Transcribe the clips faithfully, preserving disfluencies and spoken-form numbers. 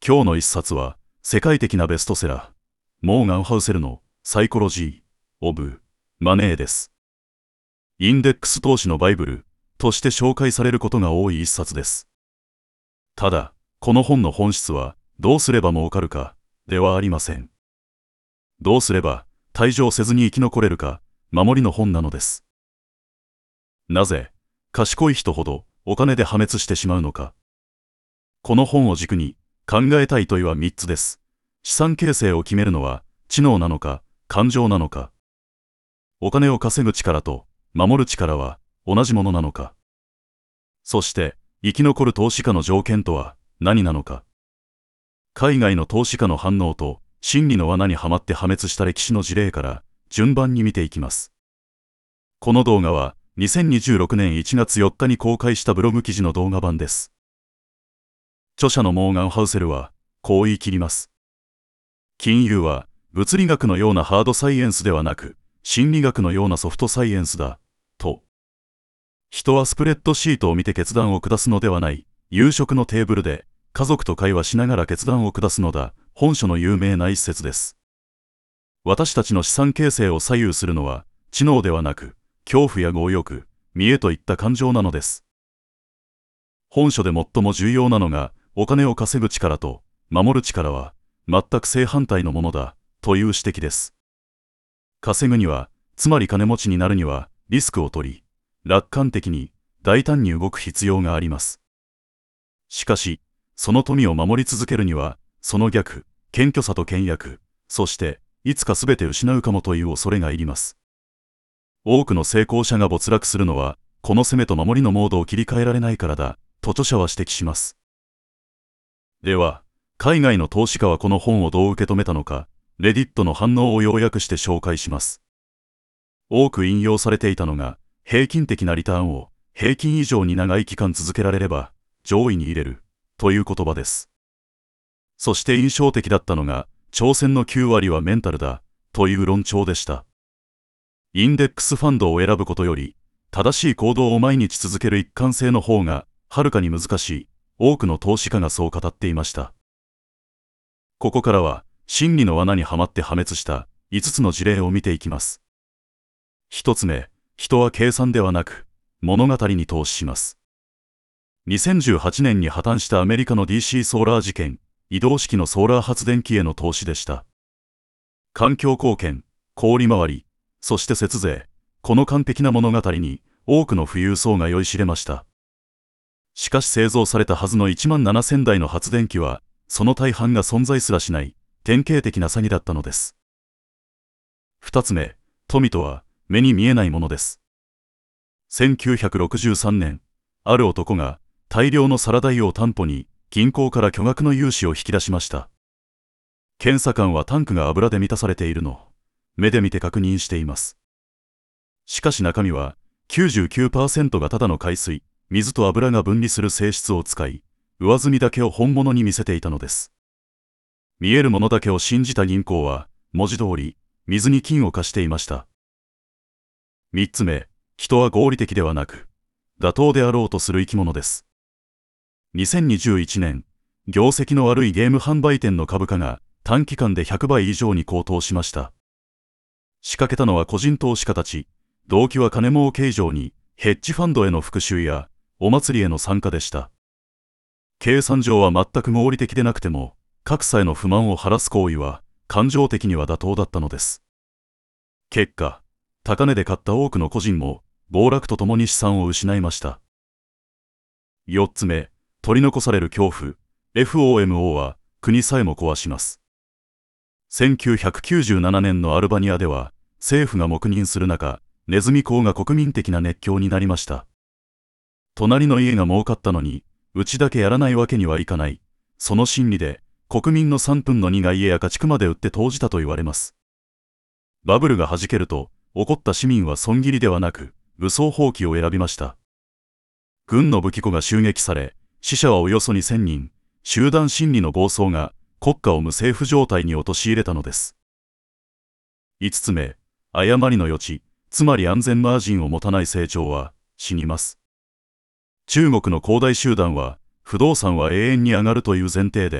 今日の一冊は世界的なベストセラー、モーガン・ハウセルのサイコロジー・オブ・マネーです。インデックス投資のバイブルとして紹介されることが多い一冊です。ただ、この本の本質はどうすれば儲かるかではありません。どうすれば退場せずに生き残れるか、守りの本なのです。なぜ、賢い人ほどお金で破滅してしまうのか。この本を軸に考えたい問いはみっつです。資産形成を決めるのは知能なのか、感情なのか。お金を稼ぐ力と守る力は同じものなのか。そして、生き残る投資家の条件とは何なのか。海外の投資家の反応と心理の罠にはまって破滅した歴史の事例から順番に見ていきます。この動画はにせんにじゅうろくねんいちがつよっかに公開したブログ記事の動画版です。著者のモーガン・ハウセルはこう言い切ります。金融は物理学のようなハードサイエンスではなく、心理学のようなソフトサイエンスだ、と。人はスプレッドシートを見て決断を下すのではない、夕食のテーブルで家族と会話しながら決断を下すのだ、本書の有名な一節です。私たちの資産形成を左右するのは、知能ではなく、恐怖や強欲、見栄といった感情なのです。本書で最も重要なのが、お金を稼ぐ力と守る力は全く正反対のものだという指摘です。稼ぐには、つまり金持ちになるにはリスクを取り、楽観的に大胆に動く必要があります。しかし、その富を守り続けるには、その逆、謙虚さと倹約、そしていつかすべて失うかもという恐れがいります。多くの成功者が没落するのは、この攻めと守りのモードを切り替えられないからだ、と著者は指摘します。では、海外の投資家はこの本をどう受け止めたのか、レディットの反応を要約して紹介します。多く引用されていたのが、平均的なリターンを平均以上に長い期間続けられれば、上位に入れる、という言葉です。そして印象的だったのが、挑戦のきゅうわりはメンタルだ、という論調でした。インデックスファンドを選ぶことより、正しい行動を毎日続ける一貫性の方が、はるかに難しい。多くの投資家がそう語っていました。ここからは、心理の罠にはまって破滅したいつつの事例を見ていきます。ひとつめ、人は計算ではなく、物語に投資します。にせんじゅうはちねんに破綻したアメリカの ディーシー ソーラー事件、移動式のソーラー発電機への投資でした。環境貢献、小売回り、そして節税、この完璧な物語に多くの富裕層が酔いしれました。しかし製造されたはずのいちまんななせんだいの発電機は、その大半が存在すらしない、典型的な詐欺だったのです。二つ目、富とは目に見えないものです。せんきゅうひゃくろくじゅうさんねん、ある男が大量のサラダ油を担保に銀行から巨額の融資を引き出しました。検査官はタンクが油で満たされているのを目で見て確認しています。しかし中身は きゅうじゅうきゅうパーセント がただの海水、水と油が分離する性質を使い、上澄みだけを本物に見せていたのです。見えるものだけを信じた銀行は、文字通り、水に金を貸していました。三つ目、人は合理的ではなく、妥当であろうとする生き物です。にせんにじゅういちねん、業績の悪いゲーム販売店の株価が短期間でひゃくばい以上に高騰しました。仕掛けたのは個人投資家たち、動機は金儲け以上に、ヘッジファンドへの復讐や、お祭りへの参加でした。計算上は全く合理的でなくても、格差への不満を晴らす行為は、感情的には妥当だったのです。結果、高値で買った多くの個人も、暴落とともに資産を失いました。四つ目、取り残される恐怖、エフオーエムオー は、国さえも壊します。せんきゅうひゃくきゅうじゅうななねんのアルバニアでは、政府が黙認する中、ネズミ講が国民的な熱狂になりました。隣の家が儲かったのに、うちだけやらないわけにはいかない。その心理で、国民のさんぶんのにが家や家畜まで売って投じたと言われます。バブルが弾けると、怒った市民は損切りではなく、武装蜂起を選びました。軍の武器庫が襲撃され、死者はおよそにせんにん、集団心理の暴走が国家を無政府状態に陥れたのです。五つ目、誤りの余地、つまり安全マージンを持たない成長は死にます。中国の恒大集団は、不動産は永遠に上がるという前提で、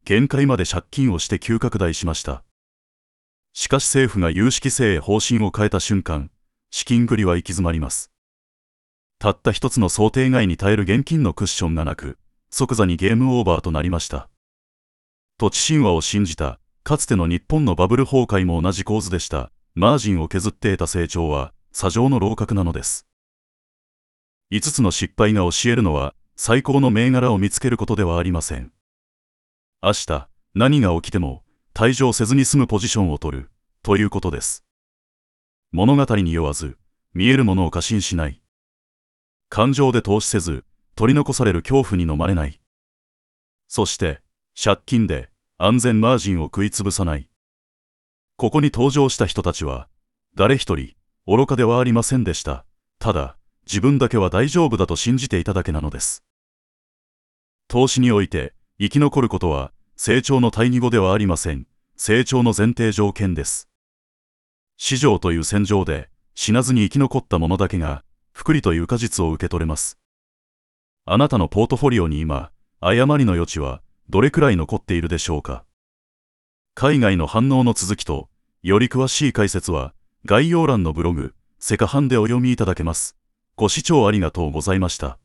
限界まで借金をして急拡大しました。しかし政府が有識制へ方針を変えた瞬間、資金繰りは行き詰まります。たった一つの想定外に耐える現金のクッションがなく、即座にゲームオーバーとなりました。土地神話を信じた、かつての日本のバブル崩壊も同じ構図でした。マージンを削って得た成長は、砂上の楼閣なのです。五つの失敗が教えるのは、最高の銘柄を見つけることではありません。明日、何が起きても、退場せずに済むポジションを取る、ということです。物語に酔わず、見えるものを過信しない。感情で投資せず、取り残される恐怖に飲まれない。そして、借金で安全マージンを食いつぶさない。ここに登場した人たちは、誰一人、愚かではありませんでした。ただ、自分だけは大丈夫だと信じていただけなのです。投資において、生き残ることは、成長の対義語ではありません。成長の前提条件です。市場という戦場で、死なずに生き残った者だけが、福利という果実を受け取れます。あなたのポートフォリオに今、誤りの余地は、どれくらい残っているでしょうか。海外の反応の続きと、より詳しい解説は、概要欄のブログ、セカハンでお読みいただけます。ご視聴ありがとうございました。